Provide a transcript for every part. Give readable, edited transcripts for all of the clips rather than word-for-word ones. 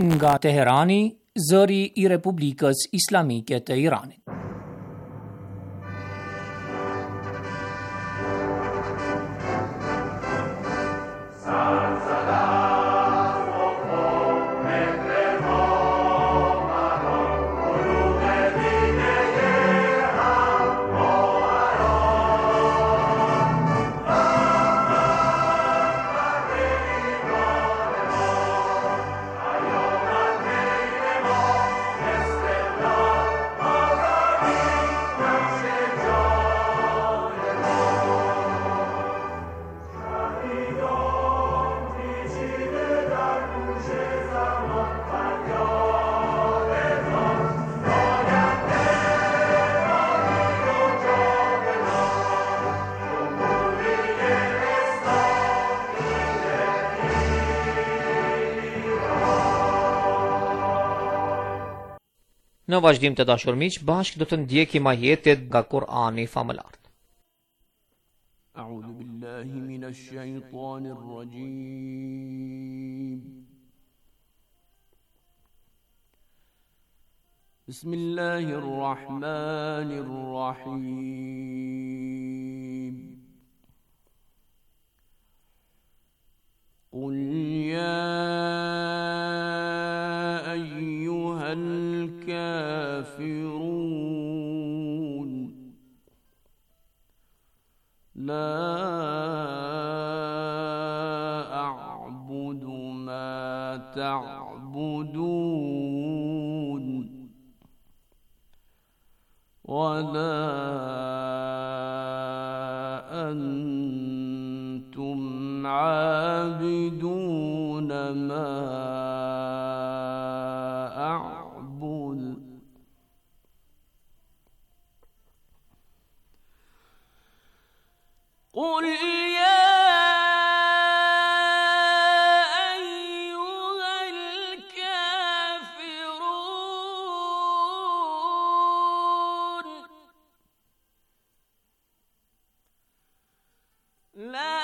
Nga Teherani, zëri I Republikës Islamike të Iranit. Në vazhdim të dashur miq, bashkë do të ndjekim ajetet nga Kur'ani famëlar. A'udhu billahi minash shaitanir rajim. Bismillahir rahmanir rahim. Qul ya الكافرون لا أعبد ما تعبدون ولا أنتم عابدون ما قل يا أيها الكافرون لا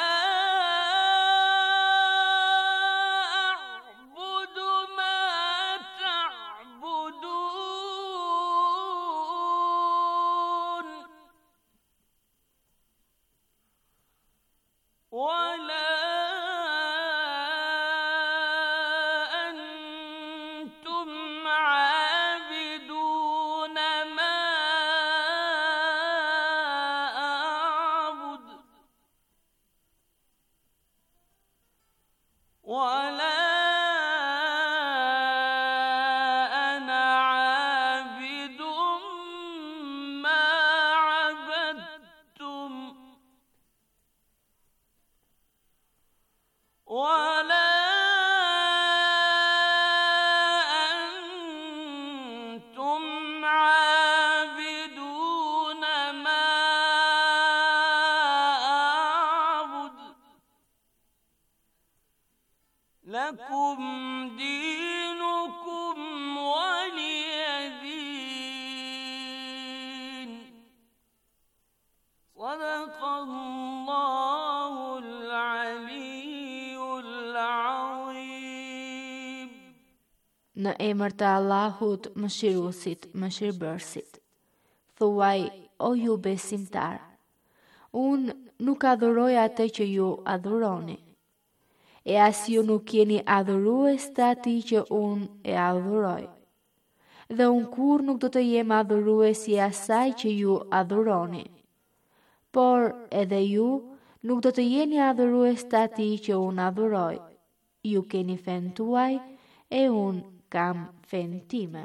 أعبد ما تعبدون ولا أنتم عابدون ما أعبد ولا أنا عابد ما عبدتم ولا أنتم عابدون ما أعبد لكم دينكم ولي دين صدق الله العلي. Në emër të Allahut, Mëshiruesit, Mëshirbërësit. Thuaj, o ju besimtar, unë nuk adhuroj atë që ju adhuroni, e as ju nuk jeni adhurues të atij që unë e adhuroj. Dhe unë kur nuk do të jem adhurues i asaj që ju adhuroni, por edhe ju nuk do të jeni adhurues të atij që unë adhuroj. Ju keni fen tuaj e unë kam fen time.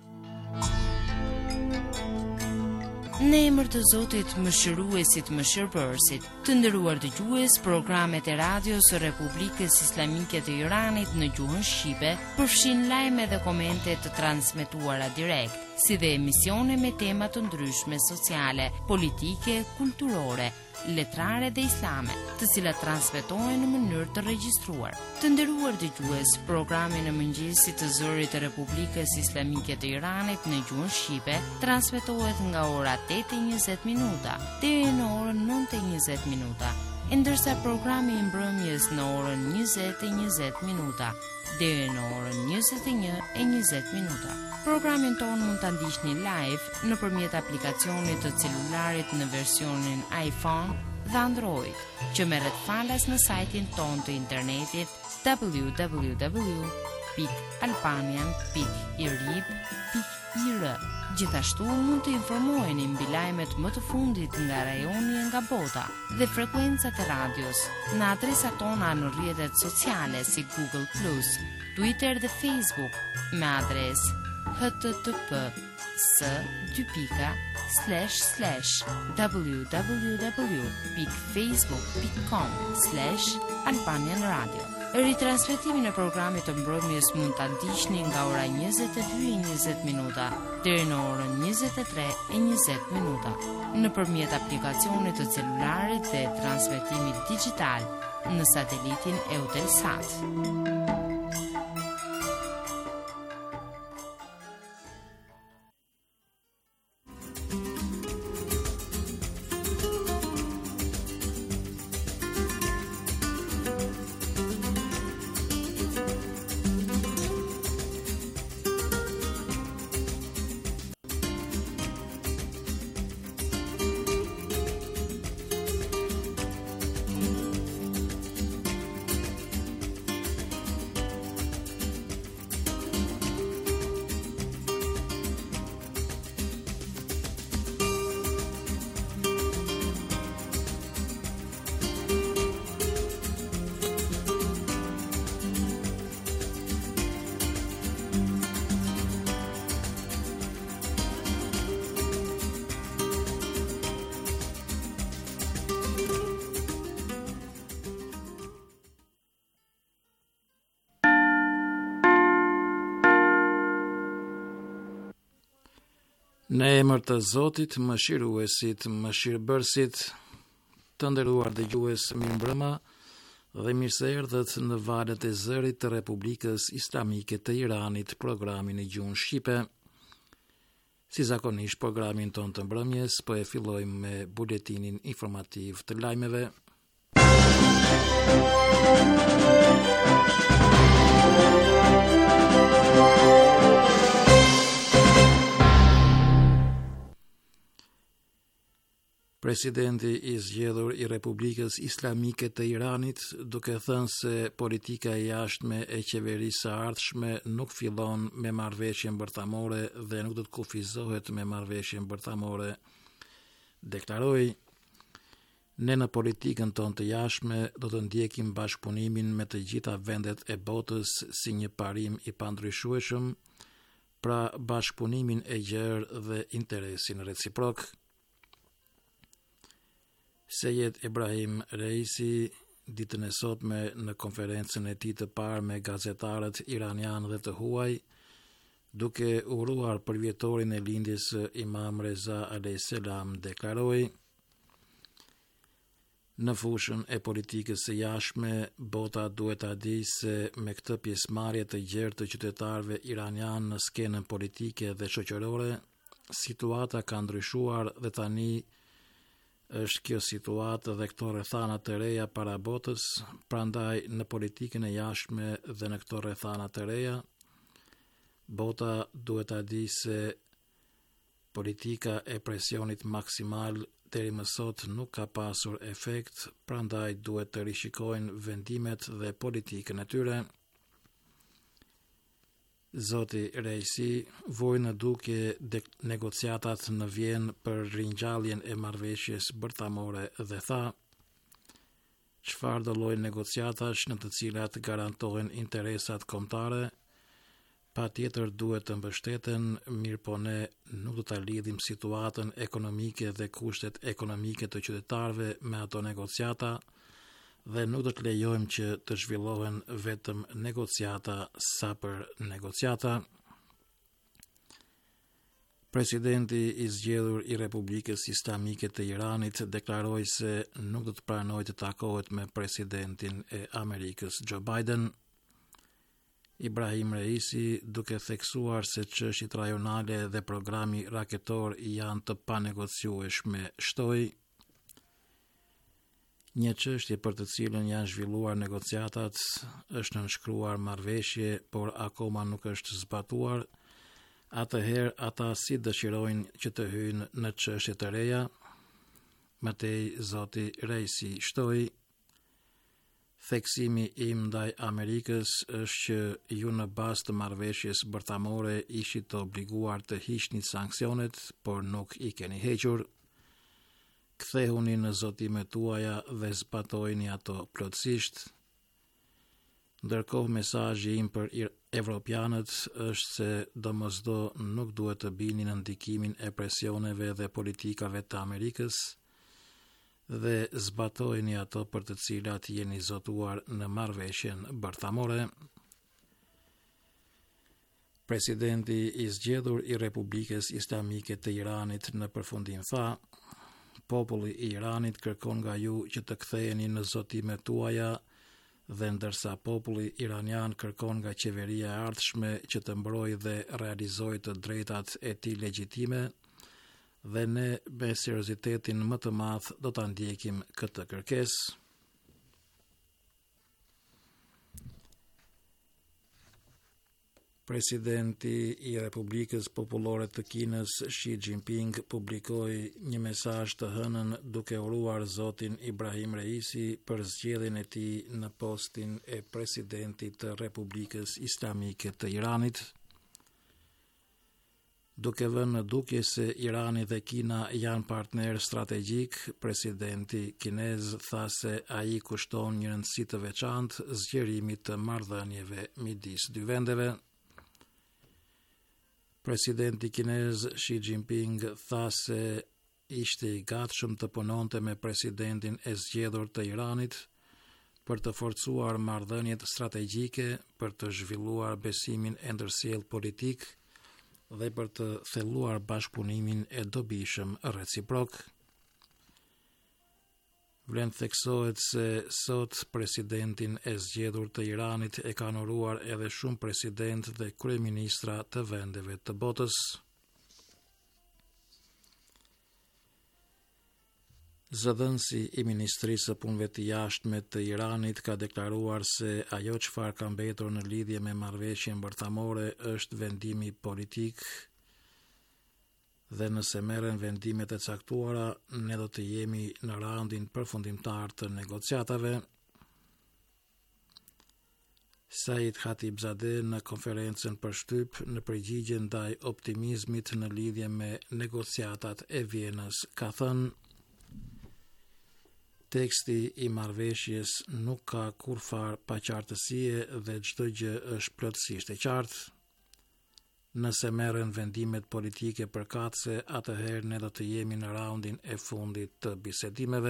Në emër të Zotit, Mëshiruesit, Mëshirbërësit, të nderuar dëgjues, programet e radios së Republikës Islamike të Iranit në gjuhën shqipe përfshin lajme dhe komente të transmetuara direkt, si dhe emisione me tema të ndryshme sociale, politike, kulturore, letrare dhe islame, të cilat transmetohen në mënyrë të regjistruar. Të nderuar dëgjues, programi në mëngjesit të zërit të Republikës Islamike të Iranit në gjuhën shqipe transmetohet nga ora 8:20 deri në orën 9:20. ndërsa programi i mbrëmjes në orën 20:20 minuta deri në orën 21:20 minuta. Programin ton mund ta ndiqni live nëpërmjet aplikacionit të celularit në versionin iPhone dhe Android, që merret falas në sajtin ton të internetit www.albanian.irib.ir. Gjithashtu mund të informoheni mbi lajmet më të fundit nga rajoni e nga bota dhe frekuencat e radios në adresat tona në rrjetet sociale si Google+, Twitter dhe Facebook me adresë http://www.facebook.com/Albanian Radio. Ritransmetimin e programit të mbrëmjes mund ta ndiqni nga ora 22:20 minuta deri në orën 23:20 minuta nëpërmjet aplikacionit të celularit dhe transmetimit digjital në satelitin Eutelsat. Në emër të Zotit, mëshiruesit, mëshirbërësit, të nderuar dëgjues, mirëmbrëma dhe mirë se erdhët në valët e zërit të Republikës Islamike të Iranit, programin e gjuhën shqipe. Si zakonisht, programin ton të mbrëmjes po e fillojmë me buletinin informativ të lajmeve. Presidenti i zgjedhur i Republikës Islamike të Iranit, duke thënë se politika e jashtme e qeverisë së ardhshme nuk fillon me marrëveshjen bërthamore dhe nuk do të kufizohet me marrëveshjen bërthamore, deklaroi: "Ne në politikën tonë të jashtme do të ndjekim bashkëpunimin me të gjitha vendet e botës si një parim i pandryshueshëm, pra bashkëpunimin e gjerë dhe interesin reciprok." Sejed Ebrahim Reisi, ditën e sotme në konferencën e tij të parë me gazetarët iranian dhe të huaj, duke uruar për vjetorin e lindjes së Imam Reza a.s. deklaroi: "Në fushën e politikës së jashtme, bota duhet ta di se me këtë pjesëmarrje të gjerë të qytetarëve iranian në skenën politike dhe shoqërore, situata ka ndryshuar dhe tani është kjo situatë dhe këto rrethana të reja para botës, prandaj në politikën e jashtme dhe në këto rrethana të reja, bota duhet ta di se politika e presionit maksimal deri më sot nuk ka pasur efekt, prandaj duhet të rishikojnë vendimet dhe politikën e tyre." Zoti Reisi voi në dukje negociatat në Vjenë për ringjalljen e marrëveshjes bërthamore dhe tha: "Çfarë do lloj negociatash në të cilat garantohen interesat kombëtare, patjetër duhet të mbështeten, mirë po ne nuk do ta lidhim situatën ekonomike dhe kushtet ekonomike të qytetarëve me ato negociata dhe nuk do të lejojmë që të zhvillohen vetëm negociata sa për negociata." Presidenti i zgjedhur i Republikës Islamike të Iranit deklaroi se nuk do të pranojë të takohet me presidentin e Amerikës Joe Biden. Ibrahim Reisi, duke theksuar se çështjet rajonale dhe programi raketor janë të panegociueshme, shtoi: Një çështje për të cilën janë zhvilluar negociatat është nënshkruar marrëveshje, por akoma nuk është zbatuar. Atëherë ata si dëshirojnë që të hyjnë në çështje të reja? Matej Zoti Reisi shtoi: Theksimi im ndaj Amerikës është që ju në bazë të marrëveshjes bërthamore ishit të obliguar të hiqni sanksionet, por nuk i keni hequr. Kthehuni në zotimet tuaja dhe zbatojni ato plotësisht. Ndërkohë mesazhi im për evropianët është se domosdo nuk duhet të bini në ndikimin e presioneve dhe politikave të Amerikës dhe zbatojni ato për të cilat jeni zotuar në marrëveshjen bërthamore. Presidenti i zgjedhur i Republikës Islamike të Iranit në përfundim tha: Populli i Iranit kërkon nga ju që të ktheheni në zotimet tuaja, dhe ndërsa populli iranian kërkon nga qeveria e ardhshme që të mbrojë dhe realizojë të drejtat e tij legjitime, dhe ne me seriozitetin më të madh do ta ndjekim këtë kërkesë. Presidenti i Republikës Popullore të Kinës Xi Jinping publikoi një mesazh të hënën duke uruar zotin Ibrahim Reisi për zgjedhjen e tij në postin e presidentit të Republikës Islamike të Iranit. Duke vënë në dukje se Irani dhe Kina janë partner strategjik, presidenti kinez tha se ai kushton një rëndësi të veçantë zgjerimit të marrëdhënieve midis dy vendeve. Presidenti kinez Xi Jinping tha se ishte i gatshëm të punonte me presidentin e zgjedhur të Iranit për të forcuar marrëdhëniet strategjike, për të zhvilluar besimin e ndërsjellë politik dhe për të thelluar bashkëpunimin e dobishëm reciprok. Vlen theksohet se sot presidentin e zgjedhur të Iranit e kanë uruar edhe shumë president dhe kryeministra të vendeve të botës. Zëdhënësi i Ministrisë së Punëve të Jashtme të Iranit ka deklaruar se ajo çfarë ka mbetur në lidhje me marrëveshjen bërthamore është vendimi politik, dhe nëse merren vendimet e caktuara, ne do të jemi në raundin përfundimtar të negociatave. Said Khatibzadeh në konferencën për shtyp në përgjigje ndaj optimizmit në lidhje me negociatat e Vienës ka thënë: Teksti i marrëveshjes nuk ka kurfar paqartësie dhe çdo gjë është plotësisht e qartë. Nëse merren vendimet politike përkatëse, atëherë ne do të jemi në raundin e fundit të bisedimeve.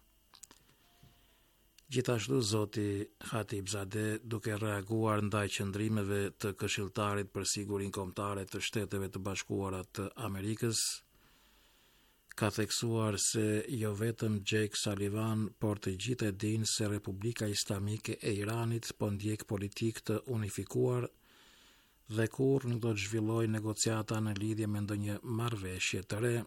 Gjithashtu zoti Khatibzadeh, duke reaguar ndaj qëndrimeve të këshilltarit për sigurinë kombëtare të Shteteve të Bashkuara të Amerikës, ka theksuar se jo vetëm Jake Sullivan, por të gjithë e dinë se Republika Islamike e Iranit po ndjek politikë të unifikuar dhe kur nuk do të zhvilloj negociata në lidhje me ndonjë marrëveshje të re.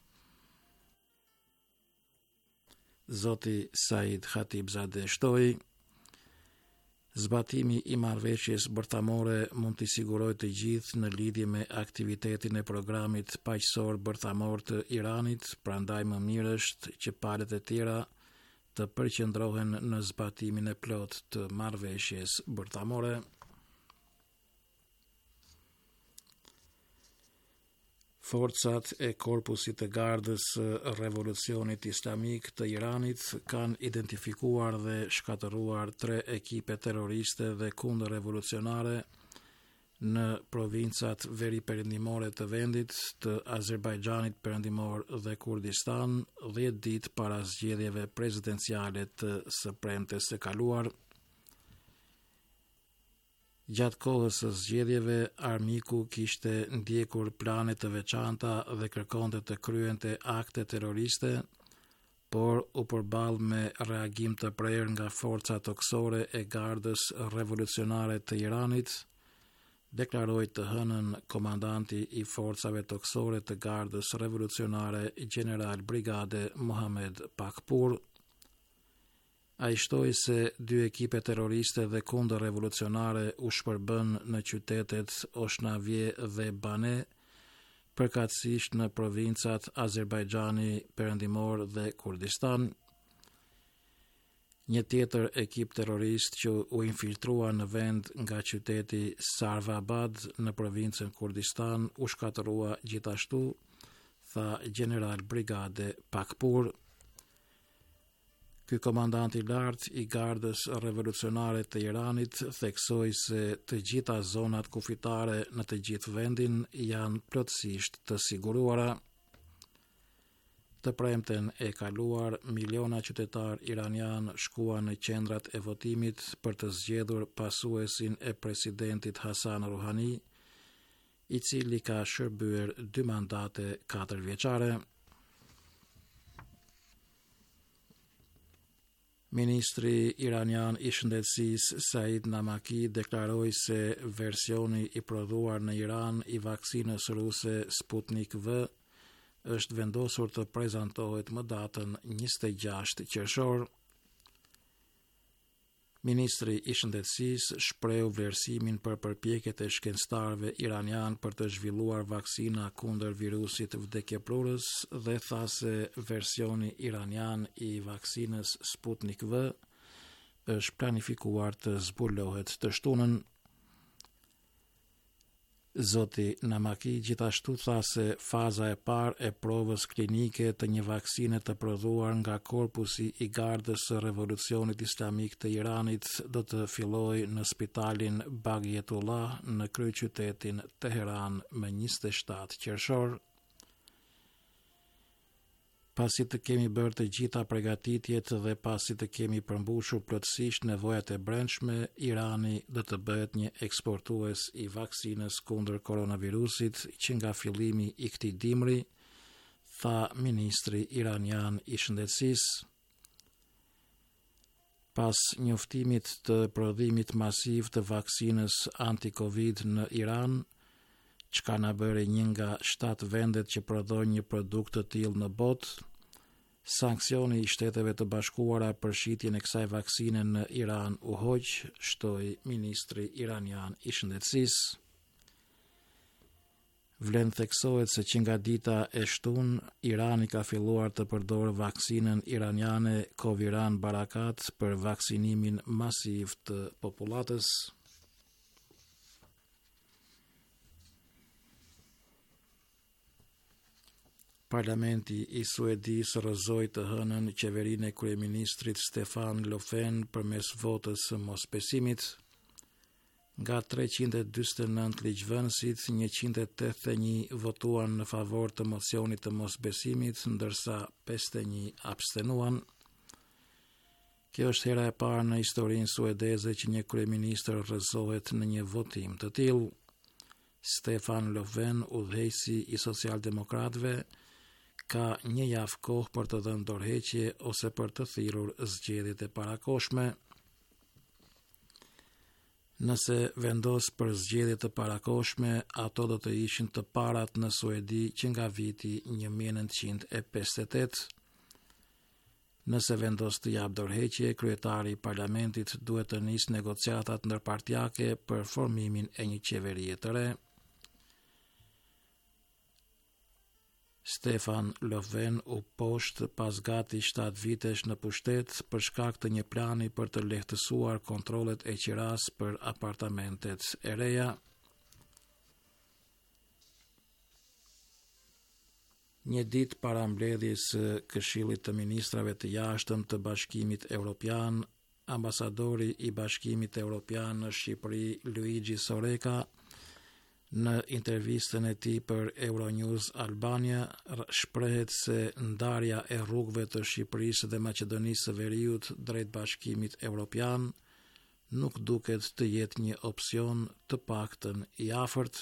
Zoti Said Khatibzadeh shtoi: Zbatimi i marrëveshjes bërthamore mund t'i sigurojë të gjithë në lidhje me aktivitetin e programit paqësor bërthamor të Iranit, prandaj më mirë është që palët e tjera të përqendrohen në zbatimin e plot të marrëveshjes bërthamore. Forcat e korpusit të gardës revolucionit islamik të Iranit kanë identifikuar dhe shkatëruar 3 ekipe terroriste dhe kundër revolucionare në provincat veriperëndimore të vendit të Azerbajxhanit perëndimor dhe Kurdistan 10 ditë para zgjedhjeve prezidenciale të së premtes së kaluar. Gjatë kohës së zgjedhjeve, armiku kishte ndjekur plane të veçanta dhe kërkonte të kryente akte terroriste, por u përball me reagim të prerë nga forcat toksore e gardës revolucionare të Iranit, deklaroi të hënën komandanti i forcave toksore të gardës revolucionare, general brigade Mohamed Pakpur. Ai shtoi se 2 ekipe terroriste dhe kundër revolucionare u shpërbën në qytetet Oshnavje dhe Bane, përkatësisht në provincat Azerbajxhani Perëndimor dhe Kurdistan. Një tjetër ekip terrorist që u infiltrua në vend nga qyteti Sarvabad në provincën Kurdistan u shkatërua gjithashtu, tha general brigade Pakpur. Ky komandant i lartë i gardës revolucionare të Iranit theksoi se të gjitha zonat kufitare në të gjithë vendin janë plotësisht të siguruara. Të premten e kaluar, miliona qytetar iranian shkuan në qendrat e votimit për të zgjedhur pasuesin e presidentit Hasan Rouhani, i cili ka shërbyer 2 mandate 4 vjeçare. Ministri iranian i shëndetësisë Said Namaki deklaroi se versioni i prodhuar në Iran i vaksinës ruse Sputnik V është vendosur të prezantohet më datën 26 qershor. Ministri i shëndetësisë shpreu vlerësimin për përpjekjet e shkencëtarëve iranian për të zhvilluar vaksina kundër virusit vdekjeprurës dhe tha se versioni iranian i vaksinës Sputnik V është planifikuar të zbulohet të shtunën. Zoti Namaki gjithashtu tha se faza e parë e provës klinike të një vaksine të prodhuar nga korpusi i gardës së revolucionit islamik të Iranit do të fillojë në spitalin Baghjetullah në kryeqytetin Teheran më 27 qershor. Pasi të kemi bërë të gjitha përgatitjet dhe pasi të kemi përmbushur plotësisht nevojat e brendshme, Irani do të bëhet një eksportues i vaksinës kundër koronavirusit që nga fillimi i këtij dimri, tha ministri iranian i shëndetësisë. Pas njoftimit të prodhimit masiv të vaksinës anti-Covid në Iran, çka na bëri një nga 7 vendet që prodhojnë një produkt të tillë në botë, sanksioni i Shteteve të Bashkuara për shitjen e kësaj vaksine në Iran u hoq, shtoi ministri iranian i shëndetësisë. Vlen theksohet se që nga dita e shtunë, Irani ka filluar të përdorë vaksinën iraniane Coviran Barakat për vaksinimin masiv të popullatës. Parlamenti i Suedis rrëzoi të hënën qeverinë e kryeministrit Stefan Löfven përmes votës së mosbesimit. Nga 349 ligjvënësit, 181 votuan në favor të mocionit të mosbesimit, ndërsa 51 abstenuan. Kjo është hera e parë në historinë suedeze që një kryeministër rrëzohet në një votim të tillë. Stefan Löfven, udhëheqësi i socialdemokratëve, ka një javë kohë për të dhënë dorëheqje ose për të thirrur zgjedhjet e parakohshme. Nëse vendos për zgjedhje të parakohshme, ato do të ishin të parat në Suedi që nga viti 1958. Nëse vendos të jap dorëheqje, kryetari i parlamentit duhet të nisë negociatat ndërpartiake për formimin e një qeverie të re. Stefan Löfven u poshtë pas gati 7 vitesh në pushtet për shkak të një plani për të lehtësuar kontrollet e qiras për apartamentet e reja. Një ditë para mbledhjes së Këshillit të Ministrave të Jashtëm të Bashkimit Evropian, ambasadori i Bashkimit Evropian në Shqipëri, Luigi Soreka, në intervistën e tij për Euronews Albania, shprehet se ndarja e rrugëve të Shqipërisë dhe Maqedonisë së Veriut drejt Bashkimit Evropian nuk duket të jetë një opsion të paktën i afërt.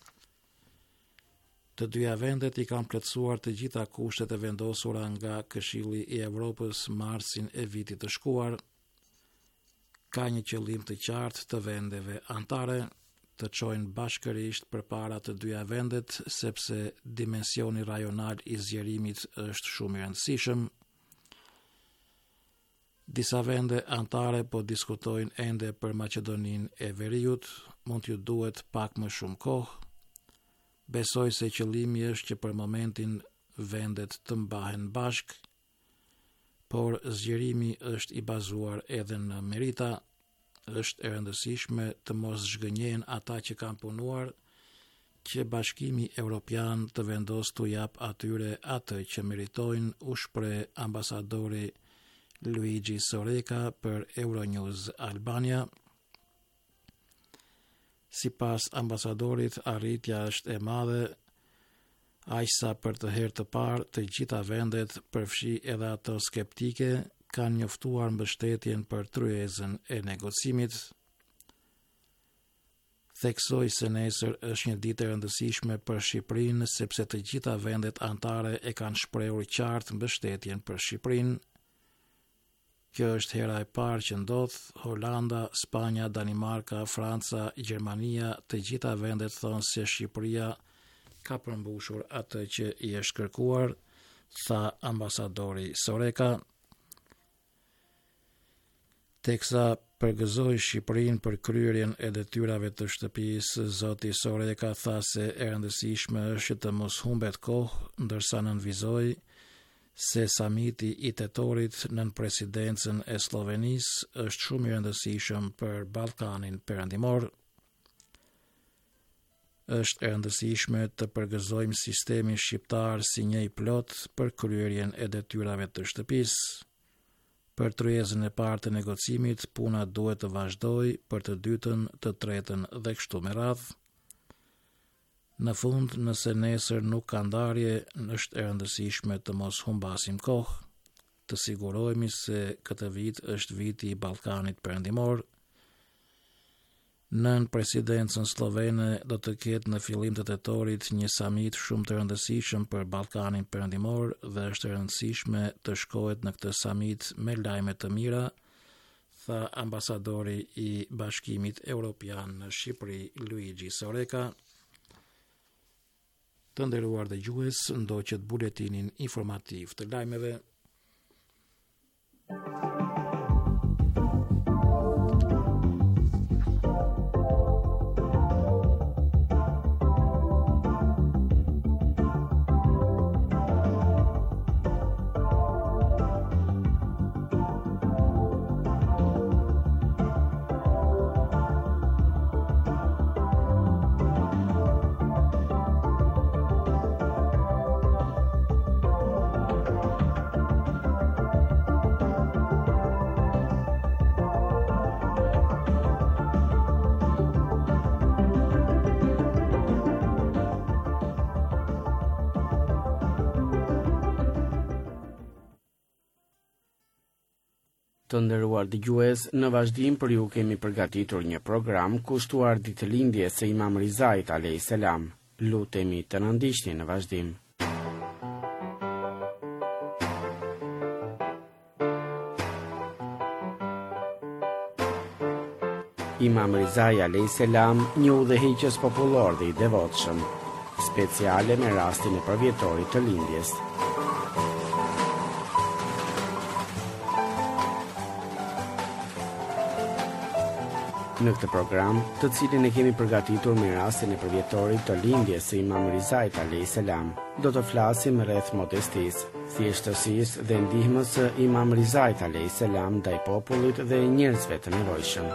Të dyja vendet i kanë plotësuar të gjitha kushtet e vendosura nga Këshilli i Evropës marsin e vitit të shkuar. Ka një qëllim të qartë të vendeve anëtare të çojnë bashkërisht përpara të dyja vendet, sepse dimensioni rajonal i zgjerimit është shumë i rëndësishëm. Disa vende antare po diskutojnë ende për Maqedoninë e Veriut, mund t'ju duhet pak më shumë kohë. Besoj se qëllimi është që për momentin vendet të mbahen bashk, por zgjerimi është i bazuar edhe në merita. Është e rëndësishme të mos zhgënjen ata që kanë punuar, që Bashkimi Evropian të vendos t'u jap atyre atë që meritojnë, u shpreh ambasadori Luigi Soreka për Euronews Albania. Sipas ambasadorit, arritja është e madhe, aq sa për të herë të parë të gjitha vendet, përfshi edhe ato skeptike, kanë njoftuar mbështetjen për tryezën e negocimit. Theksoi se nesër është një ditë e rëndësishme për Shqipërinë, sepse të gjitha vendet anëtare e kanë shprehur qartë mbështetjen për Shqipërinë. Kjo është hera e parë që ndodh. Holanda, Spanja, Danimarka, Franca, Gjermania, të gjitha vendet thonë se Shqipëria ka përmbushur atë që i është kërkuar, tha ambasadori Soreka. Teksa përgëzoi Shqipërinë për kryerjen e detyrave të shtëpisë, zoti Soreka tha se e rëndësishme është të mos humbet kohë, ndërsa nënvizoi se samiti i tetorit nën presidencën e Slovenisë është shumë i rëndësishëm për Ballkanin Perëndimor. Është e rëndësishme të përgëzojmë sistemin shqiptar si një i plot për kryerjen e detyrave të shtëpisë. Për tryezën e parë të negocimit, puna duhet të vazhdojë, për të dytën, të tretën dhe kështu me radhë. Në fund, nëse nesër nuk ka ndarje, është e rëndësishme të mos humbasim kohë, të sigurohemi se këtë vit është viti i Ballkanit Perëndimor. Nën presidencën slovene do të ketë në fillim të tetorit një samit shumë të rëndësishëm për Ballkanin Perëndimor dhe është e rëndësishme të shkohet në këtë samit me lajme të mira, tha ambasadori i Bashkimit Evropian në Shqipëri, Luigi Soreka. Të nderuar dëgjues, ndoqët buletinin informativ të lajmeve. Të nderuar dëgjues, në vazhdim për ju kemi përgatitur një program kushtuar ditëlindjes së Imam Rizait alayhis salam. Lutemi të na ndiqni në vazhdim. Imam Rizai alayhis salam, një udhëheqës popullor dhe i devotshëm, speciale me rastin e përvjetorit të lindjes. Në këtë program, të cilin e kemi përgatitur me rastin e përvjetorit të lindjes së Imam Rizait alayhis salam, do të flasim rreth modestisë, thjeshtësisë dhe ndihmës së Imam Rizait alayhis salam ndaj popullit dhe njerëzve të nevojshëm.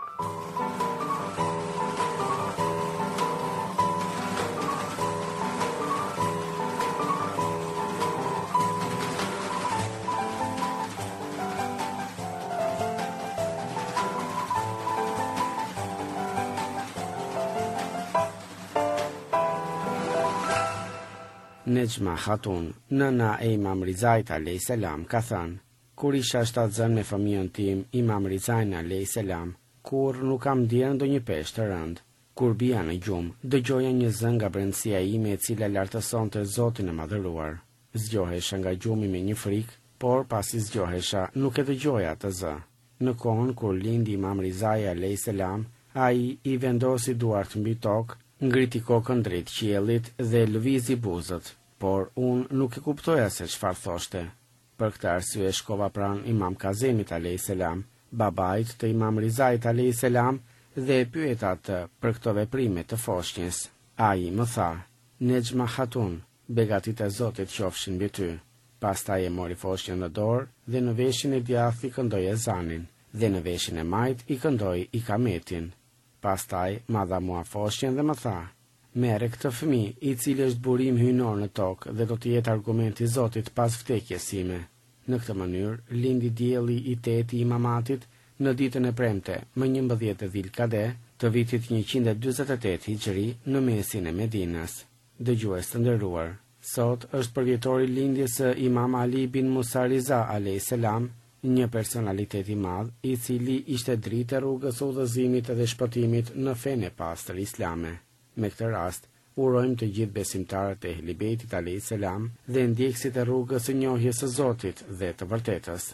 Nejma Hatun, nëna e Imam Rizait alayhis salam, ka thënë: kur isha shtatzën me fëmijën tim, Imam Rizain alayhis salam, kur nuk kam ndier ndonjë peshë të rënd. Kur bija në gjumë, dëgjoja një zë nga brendësia ime e cila lartësonte Zotin e madhëruar. Zgjohesha nga gjumi me një frikë, por pasi zgjohesha, nuk e dëgjoja atë zë. Në kohën kur lindi Imam Rizai alayhis salam, ai i vendosi duart mbi tokë, ngriti kokën drejt qiellit dhe lëvizi buzët, por unë nuk e kuptoja se çfarë thoshte. Për këtë arsye shkova pranë Imam Kazemit alayhis salam, babait të Imam Rizait alayhis salam, dhe e pyeta atë për këto veprime të foshnjës. Ai më tha: "Nejma Hatun, begatit e Zotit qofshin mbi ty." Pastaj e mori foshnjën në dorë dhe në veshin e djathtë i këndoi ezanin, dhe në veshin e majt i këndoi ikametin. Pastaj ma dha mua foshnjën dhe më tha: "Merre këtë fëmijë, i cili është burim hyjnor në tokë dhe do të jetë argument i Zotit pas vdekjes sime." Në këtë mënyrë lindi dielli i 8 i Imamatit në ditën e premte, më 11 Dhilkade të vitit 148 Hijri në mesin e Medinës. Dëgjues të nderuar, sot është përvjetori lindjes së Imam Ali bin Musa Riza alayhis salam, një personalitet i madh i cili ishte dritë e rrugës së udhëzimit dhe shpëtimit në fenë e pastër islame. Me këtë rast, urojmë të gjithë besimtarët e Ehli Bejtit alayhis salam dhe ndjekësit e rrugës së njohjes së Zotit dhe të vërtetës.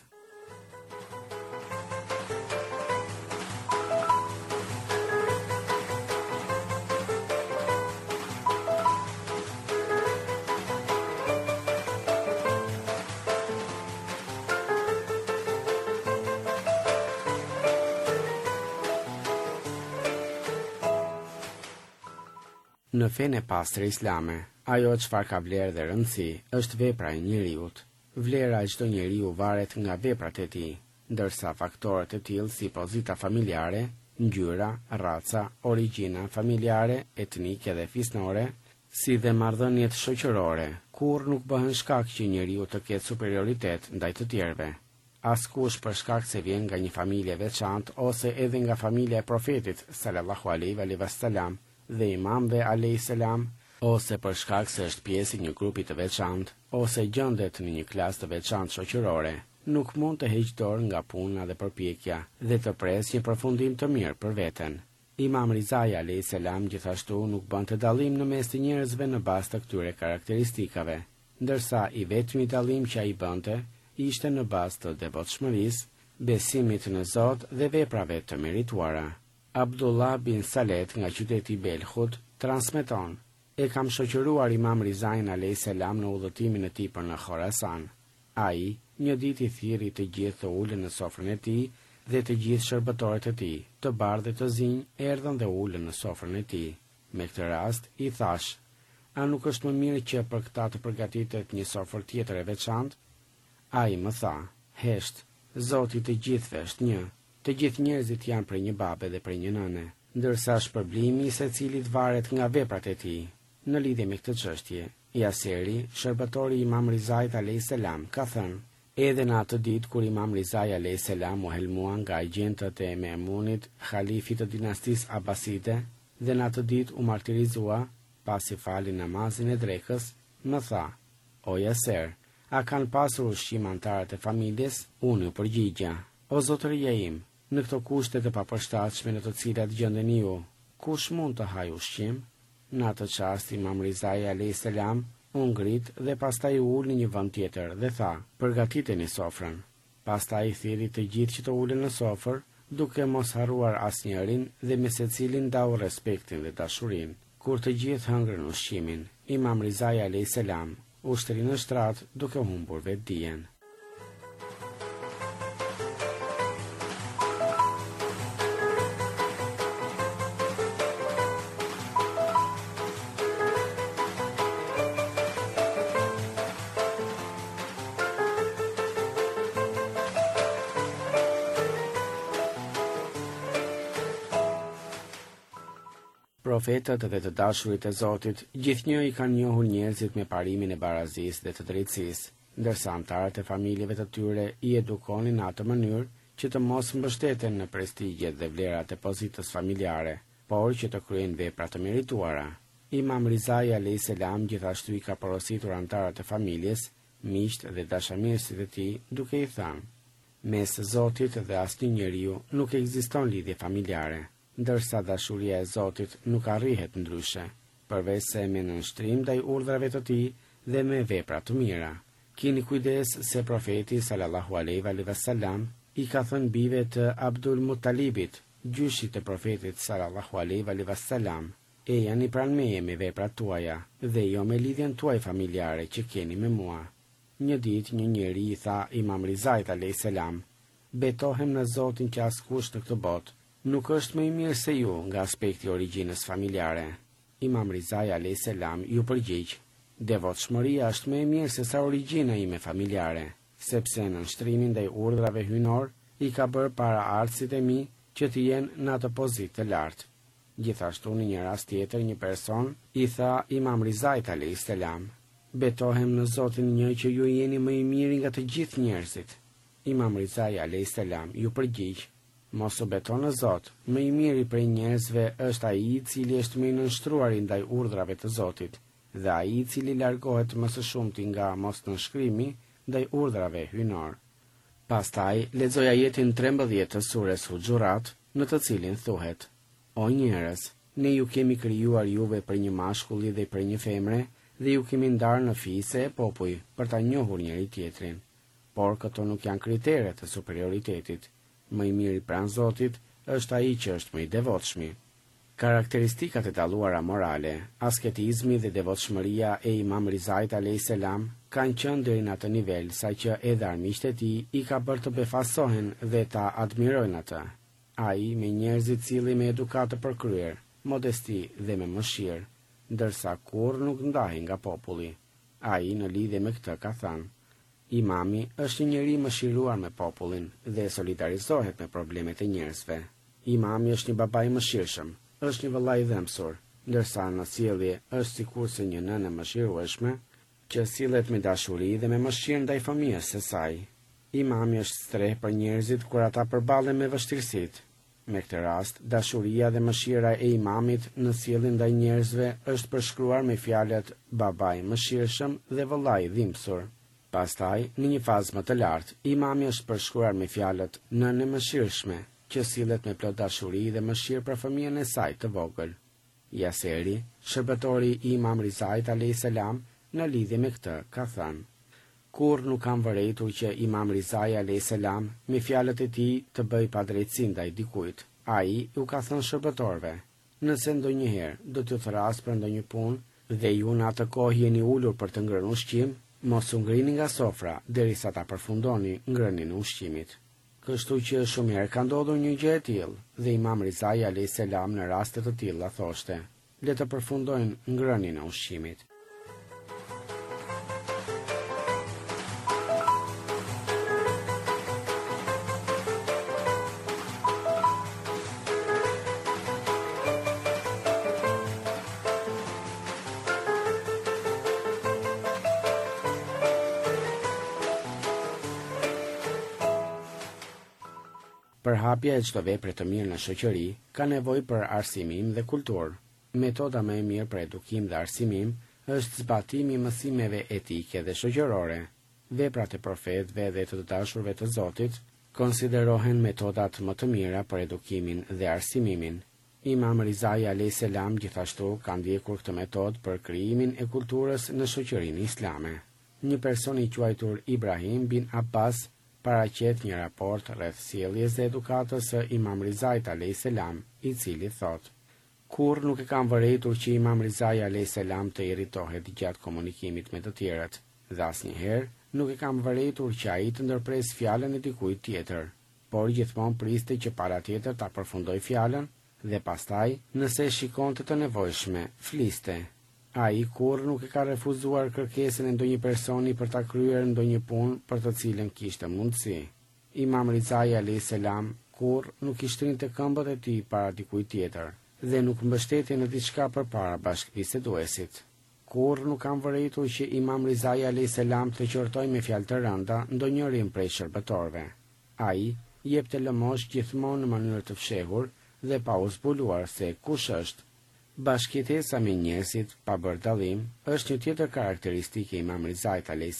Në fenë e pastër islame, ajo çfarë ka vlerë dhe rëndësi është vepra e njeriut. Vlera e çdo njeriu varet nga veprat e tij, ndërsa faktorët e tillë si pozita familjare, ngjyra, raca, origjina familjare, etnike dhe fisnore, si dhe marrëdhëniet shoqërore, kurrë nuk bëhen shkak që njeriu të ketë superioritet ndaj të tjerëve. Askush për shkak se vjen nga një familje veçantë ose edhe nga familja e profetit sallallahu alaihi wasallam dhe imamëve alayhis salam, ose për shkak se është pjesë i një grupi të veçantë, ose gjendet në një klasë të veçantë shoqërore, nuk mund të heqë dorë nga puna dhe përpjekja dhe të presë një përfundim të mirë për veten. Imam Rizai alayhis salam gjithashtu nuk bënte dallim në mes të njerëzve në bazë të këtyre karakteristikave, ndërsa i vetmi dallim që ai bënte ishte në bazë të devotshmërisë, besimit në Zot dhe veprave të merituara. Abdullah bin Salet nga qyteti Belhut transmeton: "E kam shoqëruar Imam Rizain alayhis salam në udhëtimin e tij për në Khorasan. Ai, një ditë i thirri të gjithë të ulën në sofrën e tij dhe të gjithë shërbëtorët e tij, të bardhë dhe të zinj, erdhën dhe ulën në sofrën e tij. Me këtë rast i thash: a nuk është më mirë që për këta të përgatitet një sofër tjetër e veçantë? Ai më tha: hesht, Zoti të gjithëve është një. Të gjithë njerëzit janë prej një babe dhe prej një nëne, ndërsa shpërblimi i secilit varet nga veprat e tij. Në lidhje me këtë çështje, Jaseri, shërbëtori i Imam Rizait alayhis salam, ka thënë: edhe në atë ditë kur Imam Rizai alayhis salam u helmua nga agjentët e Memunit, halifit të dinastisë Abaside, dhe në atë ditë u martirizua pasi fali namazin e drekës, më tha: o Jaser, a kanë pasur ushqim antarët e familjes? Unë u përgjigja: o zotëria im, në këto kushte të papërshtatshme në të cilat gjendeni ju, kush mund të hajë ushqim? Në atë çast Imam Rizai alayhis salam u ngrit dhe pastaj u ul në një vend tjetër dhe tha: përgatiteni sofrën. Pastaj i thirri të gjithë që të ulen në sofër, duke mos harruar asnjërin dhe me secilin ndau respektin dhe dashurinë. Kur të gjithë hëngrën ushqimin, Imam Rizai alayhis salam u shtri në shtrat duke humbur vetdijen. Profetët dhe të dashurit e Zotit, gjithnjë i kanë njohur njerëzit me parimin e barazisë dhe të drejtësisë, ndërsa antarët e familjeve të tyre i edukonin në atë mënyrë që të mos mbështeten në prestigjet dhe vlerat e pozitës familjare, por që të kryejnë vepra të merituara. Imam Rizai alayhis salam gjithashtu i ka porositur antarët e familjes, miqt dhe dashamirësit e tij, duke i thënë: mes Zotit dhe asnjë njeriu nuk ekziston lidhje familjare, ndërsa dashuria e Zotit nuk arrihet ndryshe, përveç se me nënshtrim ndaj urdhrave të tij dhe me vepra të mira. Keni kujdes se profeti sallallahu alaihi wasallam i ka thënë bijve të Abdul Muttalibit, gjyshit të profetit sallallahu alaihi wasallam: e janë pranë meje me veprat tuaja dhe jo me lidhjen tuaj familjare që keni me mua. Një ditë një njeri I tha Imam Rizait a.s. Betohem në Zotin që askush në këtë botë nuk është më I mirë se ju nga aspekti I origjinës familjare. Imam Rizai a.s. ju përgjigj: devotshmëria është më e mirë se sa origjina ime familjare, sepse në nshtrimin ndaj urdhrave hyjnor I ka bërë para artësit e mi që të jenë në atë pozitë të lartë. Gjithashtu në një rast tjetër një person I tha Imam Rizait a.s. Betohem në Zotin një që ju jeni më I miri nga të gjithë njerëzit. Imam Rizai a.s. ju përgjigj: mos u beto në Zot, më I miri prej njerëzve është ai I cili është më I nënshtruar ndaj urdhrave të Zotit, dhe ai I cili largohet më së shumti nga mosnënshkrimi ndaj urdhrave hyjnor. Pastaj lexoj ajetin 13 të sures Huxhurat, në të cilin thuhet: O njerëz, ne ju kemi krijuar juve për një mashkulli dhe për një femre, dhe ju kemi ndarë në fise e popuj për ta njohur njëri tjetrin. Por këto nuk janë kriteret të superioritetit. Më I miri pranë Zotit është ai që është më I devotshmi. Karakteristikat e dalluara morale, asketizmi dhe devotshmëria e Imam Rizait a.s. kanë qenë deri në atë nivel saqë edhe armiqtë e tij I ka bërë të befasohen dhe ta admirojnë atë. Ai me njerëzit cilli me edukat të përkryer, modesti dhe me mëshirë, ndërsa kurrë nuk ndahej nga populli. Ai në lidhje me këtë ka thënë: Imami është një njeri mëshiruar me popullin dhe solidarizohet me problemet e njerëzve. Imami është një baba I mëshirshëm, është një vëllai I dhëmsur, ndërsa në sjellje është sikurse një nënë mëshirueshme që sillet me dashuri dhe me mëshirë ndaj fëmijës së saj. Imami është streh për njerëzit kur ata përballen me vështirësitë. Me këtë rast, dashuria dhe mëshira e imamit në sjelljen ndaj njerëzve është përshkruar me fjalët baba I mëshirshëm dhe vëllai I dhimbsur. Pastaj, në një fazë më të lartë, imami është përshkruar me fjalët nënë mëshirshme, që sillet me plot dashuri dhe mëshirë për fëmijën e saj të vogël. Yaseri, shërbetori I Imam Rizait a.s. në lidhje me këtë, ka thënë: Kur nuk kam vërejtur që Imam Rizai a.s. me fjalët e tij të bëj padrejtësi ndaj dikujt. Ai u ka thënë shërbetorëve: nëse ndonjëherë do t'ju thras për ndonjë punë dhe ju në atë kohë jeni ulur për të ngrënë ushqim, mos u ngrini nga sofra derisa ta përfundoni ngrënien e ushqimit. Kështu që shumë herë ka ndodhur një gjë e tillë dhe Imam Rizai a.s. në raste të tilla thoshte: le të përfundojnë ngrënien e ushqimit. Përhapja e çdo vepre të mirë në shoqëri ka nevojë për arsimim dhe kulturë. Metoda më e mirë për edukim dhe arsimim është zbatimi I mësimeve etike dhe shoqërore. Veprat e profetëve dhe të dashurve të Zotit konsiderohen metodat më të mira për edukimin dhe arsimimin. Imam Rizai a.s. gjithashtu ka ndjekur këtë metodë për krijimin e kulturës në shoqërinë islame. Një person I quajtur Ibrahim bin Abbas paraqet një raport rreth sjelljes dhe edukatës së Imam Rizait a.s. I cili thot: kur nuk e kam vërejtur që Imam Rizai a.s. të irritohet gjatë komunikimit me të tjerët, dhe asnjëherë nuk e kam vërejtur që ai të ndërpres fjalën e dikujt tjetër, por gjithmonë priste që para tjetër ta përfundoj fjalën dhe pastaj, nëse shikonte të nevojshme, fliste. Ai kurrë nuk e ka refuzuar kërkesën e ndonjë personi për ta kryer ndonjë punë për të cilën kishte mundësi. Imam Rizai a.s. kurrë nuk I shtrinte këmbët e tij para dikujt tjetër dhe nuk mbështeti në diçka përpara bashkëbiseduesit. Kurrë nuk kam vërejtur që Imam Rizai a.s. të qortoj me fjalë të rënda ndonjërin prej shërbetorëve. Ai jepte lëmosh gjithmonë në mënyrë të fshehur dhe pa u zbuluar se kush është. Bashkëjetesa me njerëzit pa bërë dallim është një tjetër karakteristike e Imam Rizait a.s.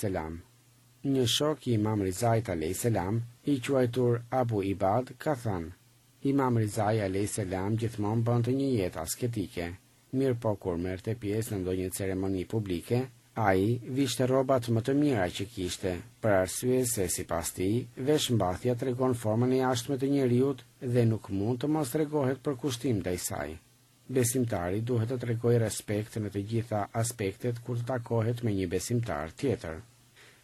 Një shok I Imam Rizait a.s. I quajtur Abu Ibad ka thënë: Imam Rizai a.s. gjithmonë bënte një jetë asketike, mirë po kur merrte pjesë në ndonjë ceremoni publike, ai vishte rrobat më të mira që kishte, për arsye se sipas tij, veshmbathja tregon formën e jashtme të njeriut dhe nuk mund të mos tregohet për kushtim ndaj saj. Besimtari duhet të tregojë respekt në të gjitha aspektet kur të takohet me një besimtar tjetër.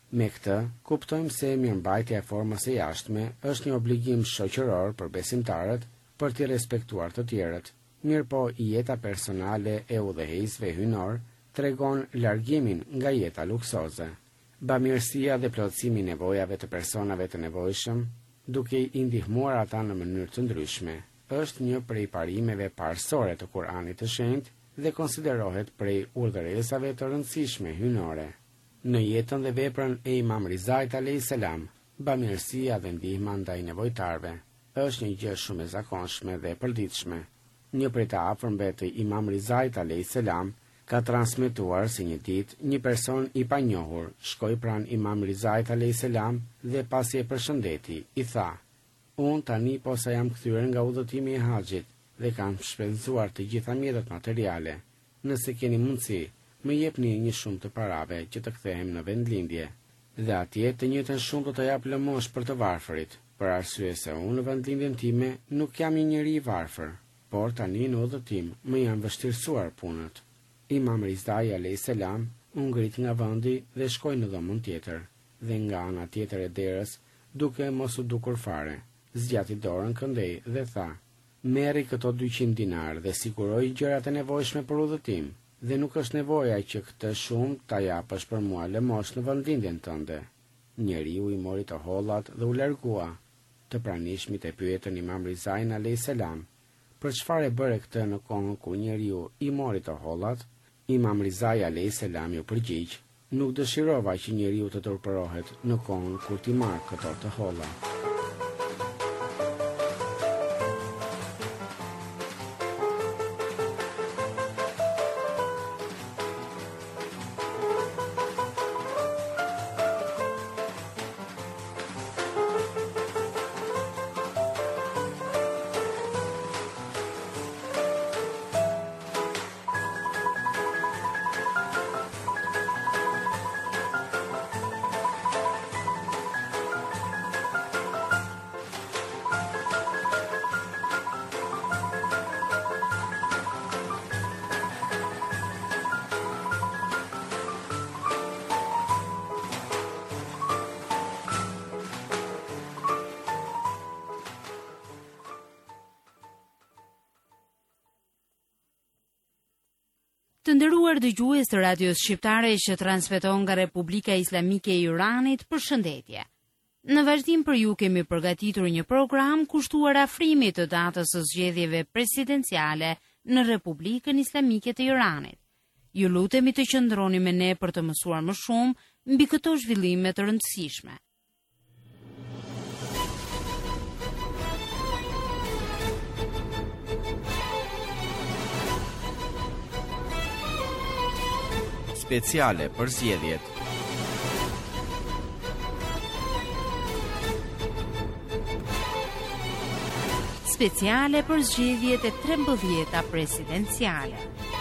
Me këtë, kuptojmë se mirëmbajtja e formës e jashtme është një obligim shoqëror për besimtarët për të respektuar të tjerët. Mirëpo jeta personale e udhëheqësve hynor tregon largimin nga jeta luksoze. Bamirësia dhe plotësimi i nevojave të personave të nevojshëm, duke i ndihmuar ata në mënyrë të ndryshme, është një prej parimeve parësore të Kuranit të Shenjtë dhe konsiderohet prej urdhëresave të rëndësishme hynore. Në jetën dhe veprën e Imam Rizait a.s., bamirësia dhe ndihma ndaj nevojtarve është një gjë shumë e zakonshme dhe e përditshme. Një prej të afërmve të Imam Rizait a.s. ka transmetuar se një ditë një person i panjohur shkoi pranë Imam Rizait a.s. dhe pasi e përshëndeti, i tha: "Unë tani posa jam kthyer nga udhëtimi i haxhit dhe kam shpenzuar të gjitha mjetet materiale. Nëse keni mundësi, më jepni një shumë të parave që të kthehem në vendlindje. Dhe atje të njëjtën shumë do të jap lëmosh për të varfërit, për arsye se unë në vendlindjen time nuk jam një njeri i varfër, por tani në udhëtim më janë vështirësuar punët." Imam Rizai a.s. u ngrit nga vendi dhe shkoi në dhomën tjetër, dhe nga ana tjetër e derës, duke mos u dukur fare, zgjati dorën këndej dhe tha: "Merri këto 200 dinar dhe siguroj gjërat e nevojshme për udhëtim, dhe nuk është nevoja që këtë shumë ta japësh për mua lëmosh në vendlindjen tënde." Njeriu i mori të hollat dhe u largua. Të pranishmit e pyetën Imam Rizain a.s. për çfarë bëre këtë në kohën kur njeriu i mori të hollat. Imam Rizai a.s. ju përgjigj: "Nuk dëshirova që njeriu të turpërohet në kohën kur ti marr këto të holla." Të nderuar dëgjues të radios shqiptare që transmeton nga Republika Islamike e Iranit, përshëndetje. Në vazhdim për ju kemi përgatitur një program kushtuar afrimit të datës së zgjedhjeve presidenciale në Republikën Islamike të Iranit. Ju lutemi të qëndroni me ne për të mësuar më shumë mbi këto zhvillime të rëndësishme. Speciale për zgjedhjet. Speciale për zgjedhjet e 13-ta presidenciale.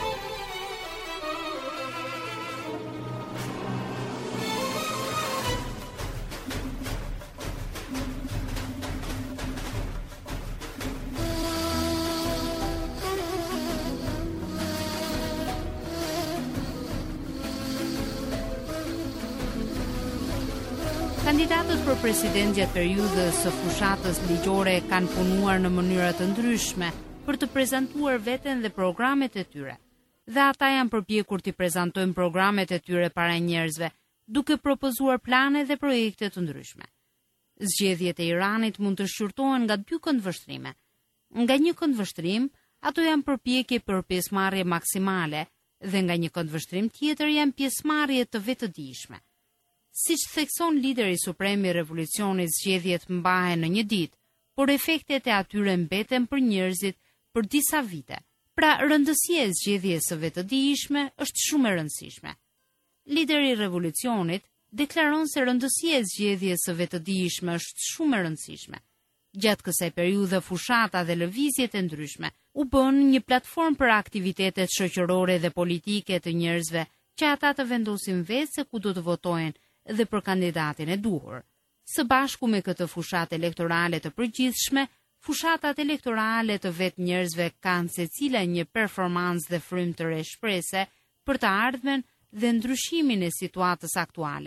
Kandidatët për president gjatë periudhës së fushatës ligjore kanë punuar në mënyra të ndryshme për të prezantuar veten dhe programet e tyre. Dhe ata janë përpjekur të prezantojnë programet e tyre para njerëzve, duke propozuar plane dhe projekte të ndryshme. Zgjedhjet e Iranit mund të shqyrtohen nga 2 këndvështrime. Nga një këndvështrim, ato janë përpjekje për pjesëmarrje maksimale, dhe nga një këndvështrim tjetër janë pjesëmarrje të vetëdijshme. Siç thekson lideri suprem i revolucionit, zgjedhjet mbahen në një ditë, por efektet e atyre mbeten për njerëzit për disa vite. Pra, rëndësia e zgjedhjes së vetëdijshme është shumë e rëndësishme. Lideri i revolucionit deklaron se rëndësia e zgjedhjes së vetëdijshme është shumë e rëndësishme. Gjatë kësaj periudhe fushata dhe lëvizjet e ndryshme u bën një platformë për aktivitetet shoqërore dhe politike të njerëzve që ata të vendosin vetë se ku do të votojnë dhe për kandidatin e duhur. Së bashku me këtë fushatë elektorale të përgjithshme, fushatat elektorale të vetë njerëzve kanë secila një performancë dhe frymë të re shprese për të ardhmen dhe ndryshimin e situatës aktuale,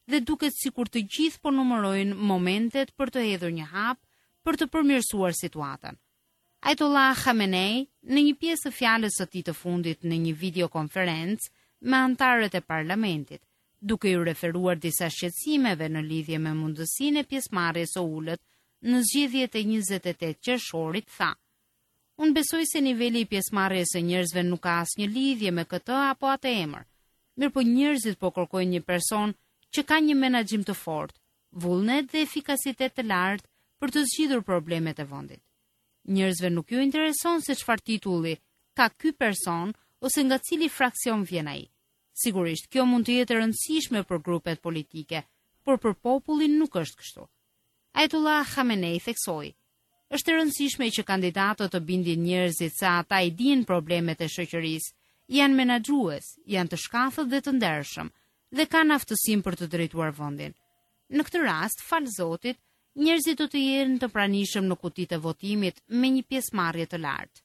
dhe duket sikur të gjithë po numërojnë momentet për të hedhur një hap për të përmirësuar situatën. Ajatollah Khamenei, në një pjesë të fjalës së tij të fundit në një videokonferencë me anëtarët e parlamentit, duke i referuar disa shqetësimeve në lidhje me mundësinë e pjesëmarrjes së ulët në zgjedhjet e 28 qershorit, tha: "Unë besoj se niveli i pjesëmarrjes së njerëzve nuk ka asnjë lidhje me këtë apo atë emër. Mirë po njerëzit po kërkojnë një person që ka një menaxhim të fortë, vullnet dhe efikasitet të lartë për të zgjidhur problemet e vendit. Njerëzve nuk ju intereson se çfarë titulli ka ky person ose nga cili fraksion vjen ai. Sigurisht, kjo mund të jetë e rëndësishme për grupet politike, por për popullin nuk është kështu." Ajatollah Khamenei theksoi: "Është e rëndësishme që kandidatët të bindin njerëzit se ata i dinë problemet e shoqërisë, janë menaxhues, janë të shkathët dhe të ndershëm dhe kanë aftësinë për të drejtuar vendin. Në këtë rast, fal Zotit, njerëzit do të jenë të pranishëm në kutitë e votimit me një pjesëmarrje të lartë."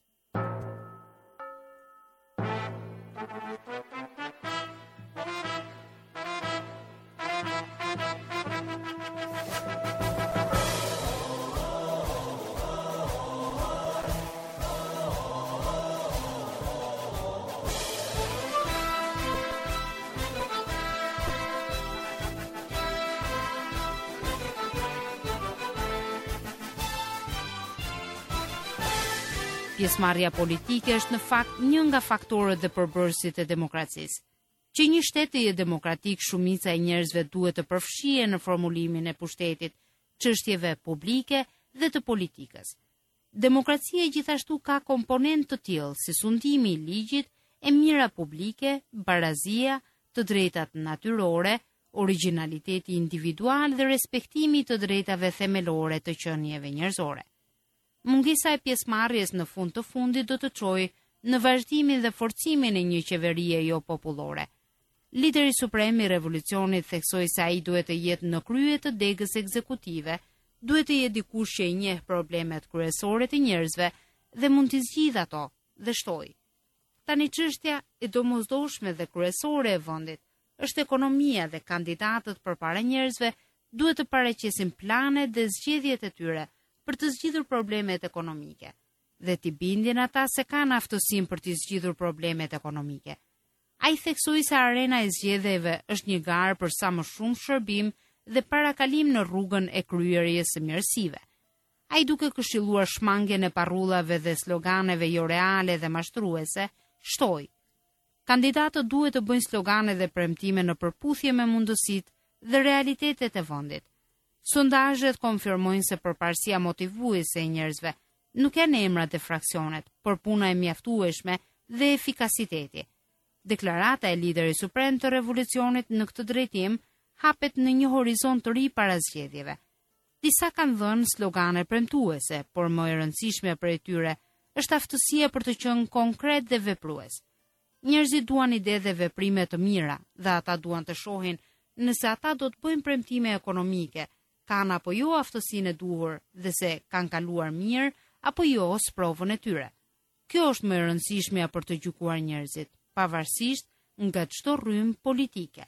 Pjesëmarrja politike është në fakt një nga faktorët dhe përbërësit e demokracisë. Që një shtet të jetë demokratik, shumica e njerëzve duhet të përfshihen në formulimin e pushtetit, çështjeve publike dhe të politikës. Demokracia gjithashtu ka komponent të tillë si sundimi i ligjit, e mira publike, barazia, të drejtat natyrore, origjinaliteti individual dhe respektimi të drejtave themelore të qenieve njerëzore. Mungesa e pjesëmarrjes në fund të fundit do të çojë në vazhdimin dhe forcimin e një qeverie jo popullore. Lideri suprem i revolucionit theksoi se ai duhet të jetë në krye të degës ekzekutive, duhet të jetë dikush që i njeh problemet kryesore të njerëzve dhe mund t'i zgjidhë ato, dhe shtoi: "Tani çështja e domosdoshme dhe kryesore e vendit është ekonomia dhe kandidatët përpara njerëzve duhet të paraqesin planet dhe zgjedhjet e tyre për të zgjidhur problemet ekonomike, dhe t'i bindjen ata se kanë aftësinë për të zgjidhur problemet ekonomike." Ai theksoi se arena e zgjedhjeve është një garë për sa më shumë shërbim dhe parakalim në rrugën e kryerjes së mirësive. Ai duke këshilluar shmangjen e parrullave dhe sloganeve jo reale dhe mashtruese, shtoi: "Kandidatët duhet të bëjnë slogane dhe premtime në përputhje me mundësitë dhe realitetet e vendit. Sondazhet konfirmojnë se përparësia motivuese e njerëzve nuk janë emrat e fraksionet, por puna e mjaftueshme dhe efikasiteti." Deklarata e liderit suprem të revolucionit në këtë drejtim hapet në një horizont të ri para zgjedhjeve. Disa kanë dhënë slogane premtuese, por më e rëndësishme prej tyre është aftësia për të qenë konkret dhe veprues. Njerëzit duan ide dhe veprime të mira, dhe ata duan të shohin nëse ata do të bëjnë premtime ekonomike, kanë apo jo aftësinë e duhur dhe se kanë kaluar mirë apo jo sprovën e tyre. Kjo është më e rëndësishmja për të gjykuar njerëzit, pavarësisht nga çdo rrymë politike.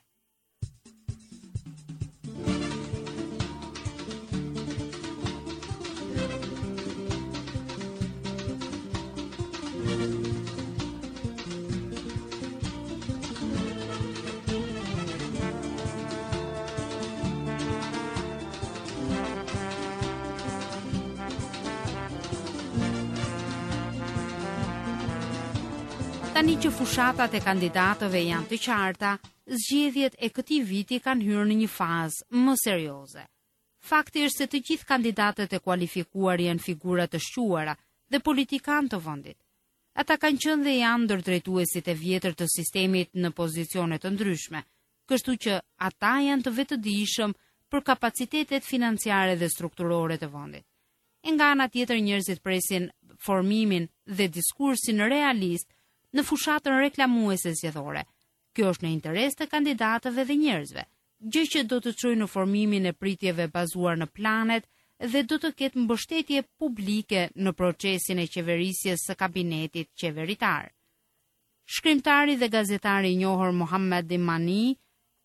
Tani që fushatat e kandidatëve janë të qarta, zgjedhjet e këtij viti kanë hyrë në një fazë më serioze. Fakti është se të gjithë kandidatët e kualifikuar janë figura të shquara dhe politikanë të vendit. Ata kanë qenë dhe janë ndërdrejtuesit e vjetër të sistemit në pozicione të ndryshme, kështu që ata janë të vetëdijshëm për kapacitetet financiare dhe strukturore të vendit. E nga ana tjetër njerëzit presin formimin dhe diskursin realist në fushatën reklamuese zgjedhore. Kjo është në interes të kandidatëve dhe njerëzve, gjë që do të çojë në formimin e pritjeve bazuar në planet dhe do të ketë mbështetje publike në procesin e qeverisjes së kabinetit qeveritar. Shkrimtari dhe gazetari i njohur Mohammed Dimani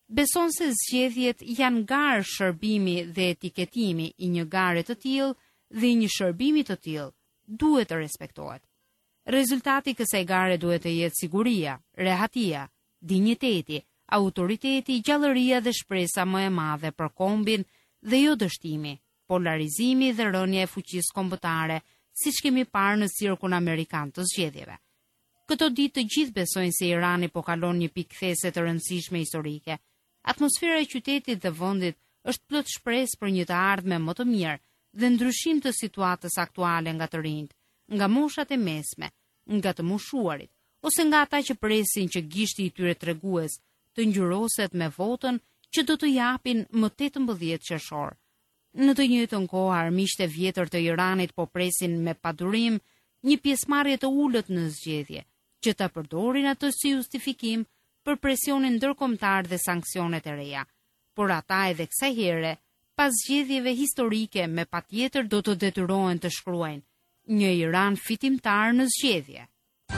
beson se zgjedhjet janë garë shërbimi dhe etiketimi i një gare të tillë dhe një shërbimi të tillë duhet të respektohet. Rezultati i kësaj gare duhet të jetë siguria, rehatia, dinjiteti, autoriteti, gjallëria dhe shpresa më e madhe për kombin dhe jo dështimi, polarizimi dhe rënja e fuqisë kombëtare, siç kemi parë në cirkun amerikan të zgjedhjeve. Këto ditë të gjithë besojnë se Irani po kalon një pikë kthese të rëndësishme historike. Atmosfera e qytetit dhe vendit është plot shpresë për një të ardhme më të mirë dhe ndryshim të situatës aktuale nga të rinjt, nga moshat e mesme, nga të moshuarit, ose nga ata që presin që gishti i tyre tregues të ngjyroset me votën që do të japin më 18 qershor. Në të njëjtën kohë, armiqtë e vjetër të Iranit po presin me padurim një pjesëmarrje të ulët në zgjedhje, që ta përdorin atë si justifikim për presionin ndërkombëtar dhe sanksionet e reja. Por ata edhe kësaj here, pas zgjedhjeve historike, me patjetër do të detyrohen të shkruajnë një Iran fitimtar në zgjedhje.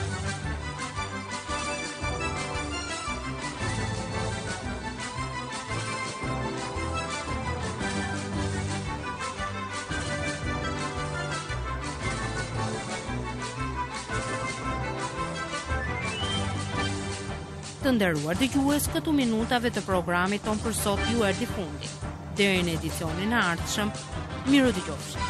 Të nderuar dëgjues, këtu minutave të programit ton për sot ju erdhi fundi. Deri në edicionin e ardhshëm, miru dëgjofshi.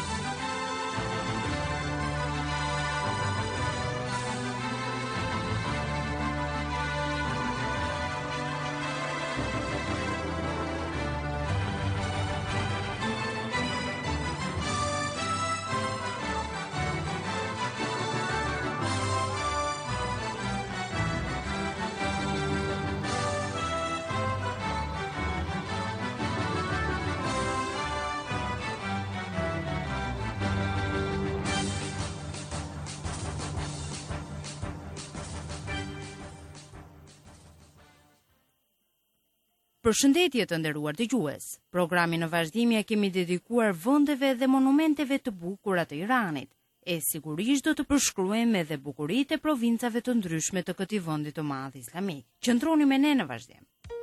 Përshëndetje të nderuar dëgjues. Programin në vazhdimje e kemi dedikuar vendeve dhe monumenteve të bukura të Iranit. E sigurisht do të përshkruajmë edhe bukuritë e provincave të ndryshme të këtij vendi të madh islamik. Qëndroni me ne në vazhdim.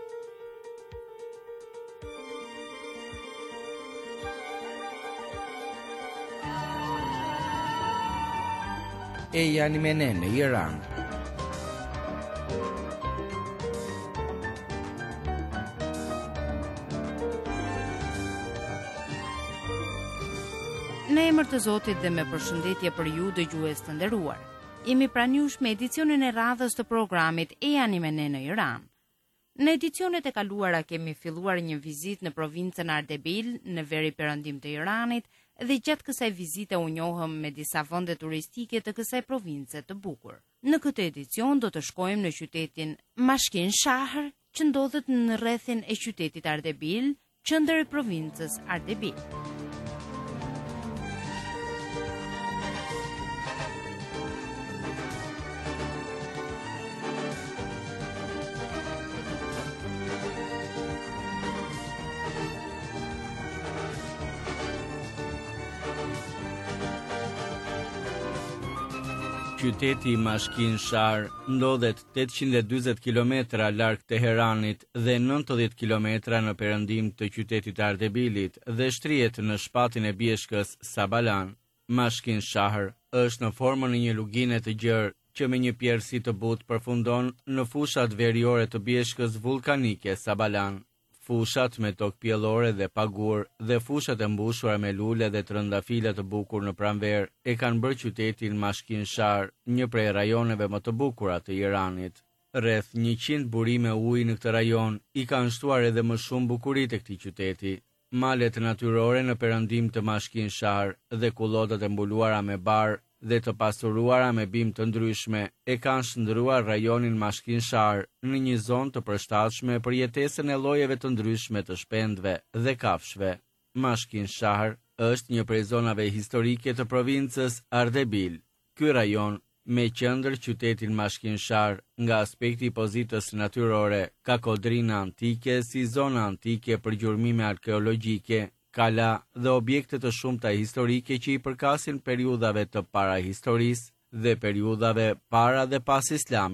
E janë me ne në Iran. Në emër të Zotit dhe me përshëndetje për ju dëgjues të nderuar. Jemi pranë jush me edicionin e radhës të programit E jani me ne në Iran. Në edicionet e kaluara kemi filluar një vizitë në provincën Ardebil, në veri perëndim të Iranit, dhe gjatë kësaj vizite u njohëm me disa vende turistike të kësaj province të bukur. Në këtë edicion do të shkojmë në qytetin Mashkin Shahr, që ndodhet në rrethin e qytetit Ardebil, qendër e provincës Ardebil. Qyteti i Mashkin Shahr ndodhet 840 km larg Teheranit dhe 90 km në perëndim të qytetit Ardebilit dhe shtrihet në shpatin e bjeshkës Sabalan. Mashkin Shahr është në formën e një lugine të gjerë që me një pjerësi të butë përfundon në fushat veriore të bjeshkës vulkanike Sabalan. Fushat me tokë pjellore dhe pagur dhe fushat e mbushura me lule dhe trëndafile të bukur në pranverë e kanë bërë qytetin Mashkin Shahr një prej rajoneve më të bukura të Iranit. Rreth 100 burime ujë në këtë rajon i kanë shtuar edhe më shumë bukuritë e këtij qyteti. Malet natyrore në perëndim të Mashkin Shahr dhe kullodat e mbuluara me bar dhe të pasuruara me bimë të ndryshme e kanë shndruar rajonin Mashkin Shahr në një zonë të përshtatshme për jetesën e llojeve të ndryshme të shpendëve dhe kafshëve. Mashkin Shahr është një prej zonave historike të provincës Ardebil. Ky rajon me qendër qytetin Mashkin Shahr nga aspekti i pozitës natyrore ka kodrina antike si zona antike për gjurmime arkeologjike, kala dhe objekte të shumta historike që i përkasin periudhave të parahistorisë dhe periudhave para dhe pas islamit.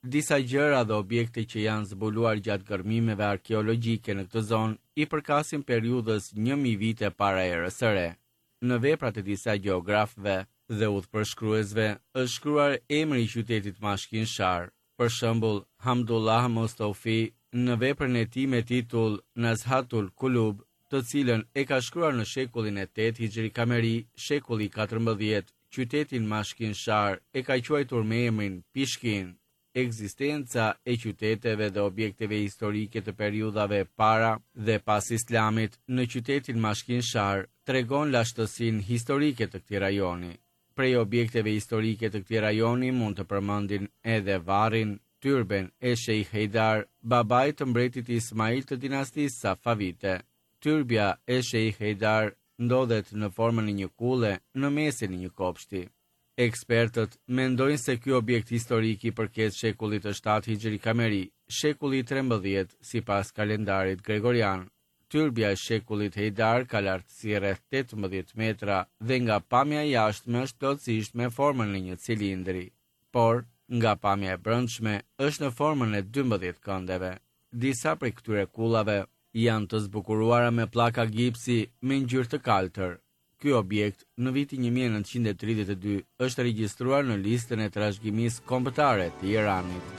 Disa gjëra dhe objekte që janë zbuluar gjatë gërmimeve arkeologjike në këtë zonë i përkasin periudhës 1000 vite para erës së re. Në veprat e disa gjeografëve dhe udhëpërshkruesve është shkruar emri i qytetit mashkinshar. Për shembull, Hamdullah Mustafi në veprën e tij me titull Nazhatul Kulub, të cilën e ka shkruar në shekullin e 8 Hijri Kameri, shekulli 14, qytetin mashkinshar e ka quajtur me emrin Pishkin. Ekzistenca e qyteteve dhe objekteve historike të periudhave para dhe pas Islamit në qytetin mashkinshar tregon lashtësinë historike të këtij rajoni. Prej objekteve historike të këtij rajoni mund të përmendin edhe varrin, tyrben e Sheikh Heidar, babait të mbretit Ismail të dinastisë Safavite. Tyrbja e Sheikh Heidar ndodhet në formën e një kule në mesin e një kopshti. Ekspertët mendojnë se ky objekt historik i përket shekullit të 7 Hijri Kameri, shekulli 13 sipas kalendarit gregorian. Tyrbja e shekullit Heidar ka lartësi rreth 18 metra dhe nga pamja jashtme është plotësisht me formën e një cilindri, por nga pamja e brendshme është në formën e 12 këndeve. Disa prej këtyre kullave janë të zbukuruara me pllaka gipsi me ngjyrë të kaltër. Ky objekt në vitin 1932 është regjistruar në listën e trashëgimisë kombëtare të Iranit.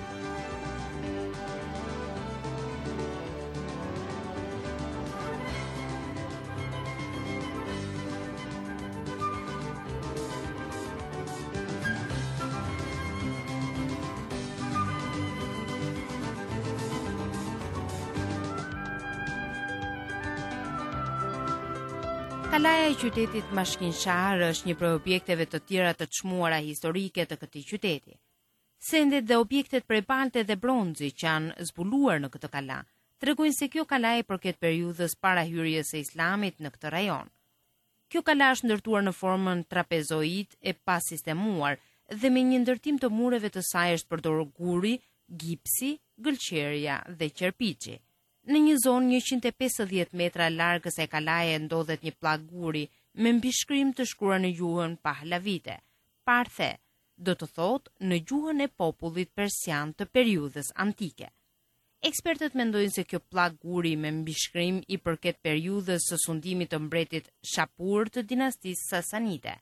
Kalaja e qytetit Mashkinshar është një prej objekteve të tjera të çmuara historike të këtij qyteti. Sendet dhe objektet prej balte dhe bronzi që janë zbuluar në këtë kala tregojnë se kjo kala i përket periudhës para hyrjes së Islamit në këtë rajon. Kjo kala është ndërtuar në formën trapezoid e pasistemuar dhe me një ndërtim të mureve të saj është përdorur guri, gipsi, gëlqerja dhe qerpiçi. Në një zonë 150 metra largës e kalaje ndodhet një pllak guri me mbishkrim të shkruar në gjuhën Pahlavite, parthe, do të thotë në gjuhën e popullit persian të periudhës antike. Ekspertët mendojnë se kjo pllak guri me mbishkrim i përket periudhës së sundimit të mbretit Shapur të dinastisë Sasanide,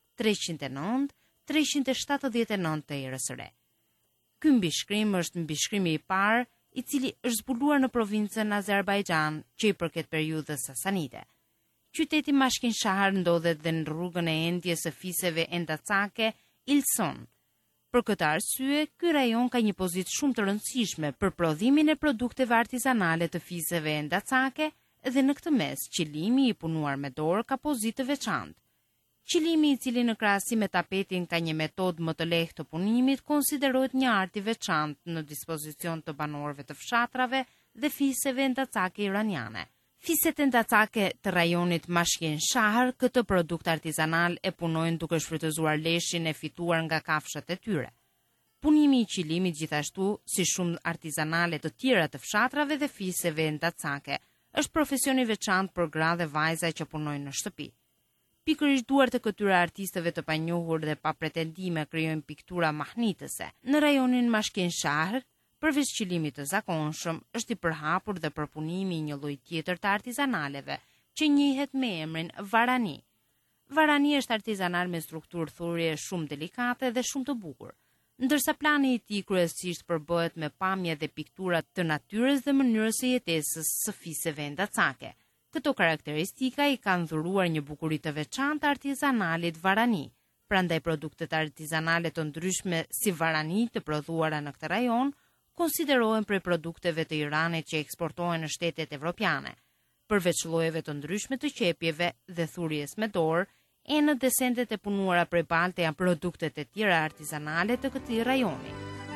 309-379 të erës së re. Ky mbishkrim është mbishkrimi i parë i cili është zbuluar në provincën Azerbajxhan që i përket periudhës Sasanide. Qyteti Mashkinshar ndodhet dhe në rrugën e endjes së fiseve endacake Ilson. Për këtë arsye, ky rajon ka një pozitë shumë të rëndësishme për prodhimin e produkteve artizanale të fiseve endacake dhe në këtë mes qilimi i punuar me dorë ka pozitë të veçantë. Qilimi i cili në krahasim me tapetin ka një metodë më të lehtë të punimit konsiderohet një art i veçantë në dispozicion të banorëve të fshatrave dhe fiseve endacake iraniane. Fiset endacake të rajonit Mashkinshar këtë produkt artizanal e punojnë duke shfrytëzuar leshin e fituar nga kafshat e tyre. Punimi i qilimit gjithashtu, si shumë artizanale të tjera të fshatrave dhe fiseve endacake, është profesion i veçantë për gra dhe vajza që punojnë në shtëpi. Pikërisht duart e këtyre artistëve të panjohur dhe pa pretendime krijojnë piktura mahnitëse. Në rajonin Mashkinshar, përveç qilimit të zakonshëm, është i përhapur dhe përpunimi i një lloji tjetër të artizanaleve, që njihet me emrin varani. Varani është artizanal me strukturë thurje shumë delikate dhe shumë të bukur, ndërsa plani i tij kryesisht përbëhet me pamje dhe piktura të natyrës dhe mënyrës së jetesës së fiseve endacake. Këto karakteristika i kanë dhuruar një bukuri të veçantë artizanalit varani. Prandaj produktet artizanale të ndryshme si varani të prodhuara në këtë rajon konsiderohen prej produkteve të Iranit që eksportohen në shtetet evropiane. Përveç llojeve të ndryshme të qepjeve dhe thurjes me dorë, enët dhe sendet e punuara prej balte janë produktet e tjera artizanale të këtij rajoni.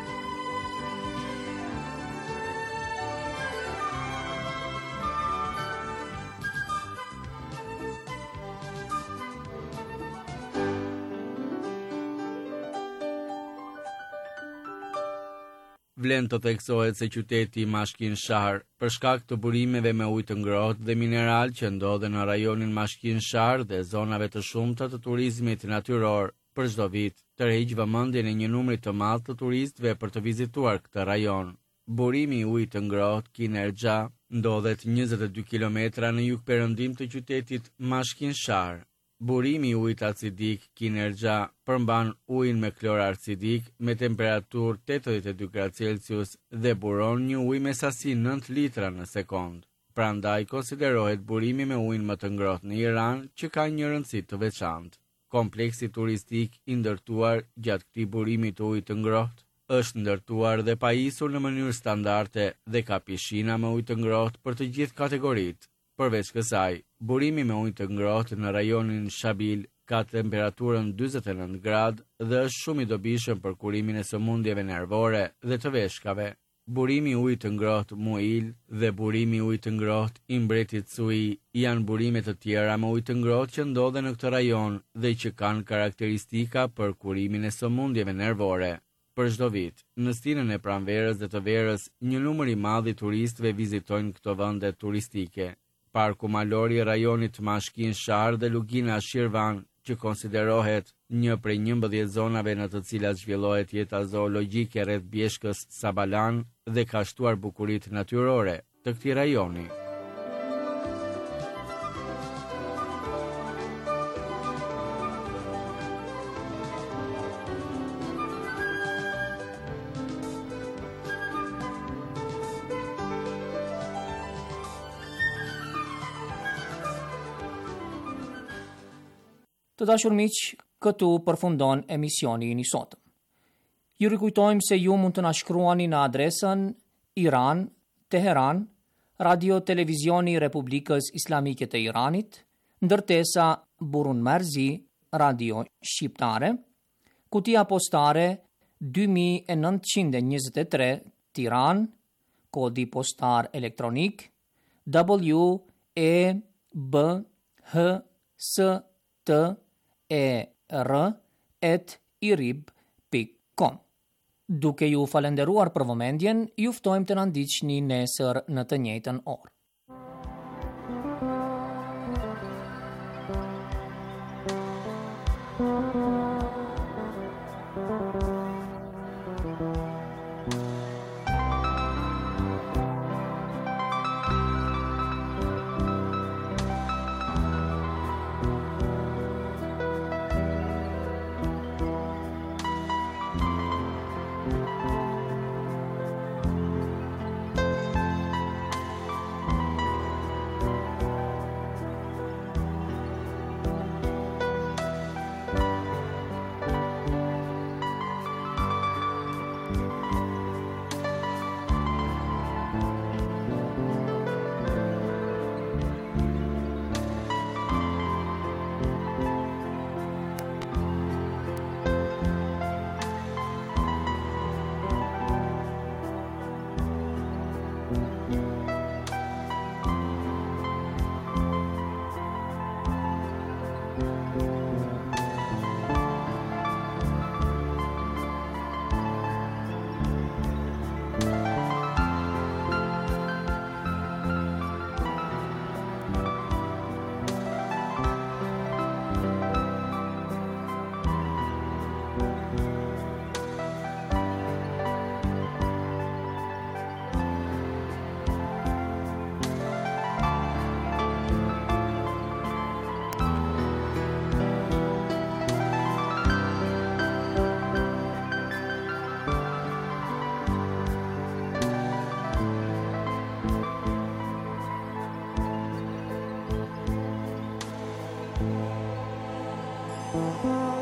Vlen të theksohet se qyteti Mashkinshar, për shkak të burimeve me ujë të ngrohtë dhe mineral që ndodhen në rajonin Mashkinshar dhe zonave të shumta të turizmit natyror, për çdo vit tërheq vëmendjen e një numri të madh të turistëve për të vizituar këtë rajon. Burimi i ujit të ngrohtë Kinerxha ndodhet 22 kilometra në jugperëndim të qytetit Mashkinshar. Burimi i ujit acidik Kinerxha përmban ujin me klor acidik me temperaturë 82 gradë Celsius dhe buron një ujë me sasi 9 litra në sekond. Prandaj konsiderohet burimi me ujin më të ngrohtë në Iran, që ka një rëndësi të veçantë. Kompleksi turistik i ndërtuar gjatë këtij burimi të ujit të ngrohtë është ndërtuar dhe pajisur në mënyrë standarde dhe ka pishina me ujë të ngrohtë për të gjithë kategoritë. Përveç kësaj, burimi me ujë të ngrohtë në rajonin Shabil ka temperaturën 49 gradë dhe është shumë i dobishëm për kurimin e sëmundjeve nervore dhe të veshkave. Burimi i ujit të ngrohtë Muil dhe burimi i ujit të ngrohtë i mbretit Sui janë burime të tjera me ujë të ngrohtë që ndodhen në këtë rajon dhe që kanë karakteristika për kurimin e sëmundjeve nervore. Për çdo vit, në stinën e pranverës dhe të verës, një numër i madh i turistëve vizitojnë këto vende turistike. Parku malor i rajonit Mashkinshar dhe Lugina Shirvan, që konsiderohet një prej 11 zonave në të cilat zhvillohet jeta zoologjike rreth bjeshkës Sabalan dhe ka shtuar bukuritë natyrore të këtij rajoni. Të dashur miq, këtu përfundon emisioni i sotëm. Ju rikujtojmë se ju mund të na shkruani në adresën Iran, Teheran, Radio Televizioni Republikës Islamike të Iranit, ndërtesa Burun Merzi, Radio Shqiptare, kutia postare 2923 Tiran, kodi postar elektronik WEBHSTER@irib.com. Duke ju falenderuar për vëmendjen, ju ftojmë të na ndiqni nesër në të njëjtën orë. Thank you.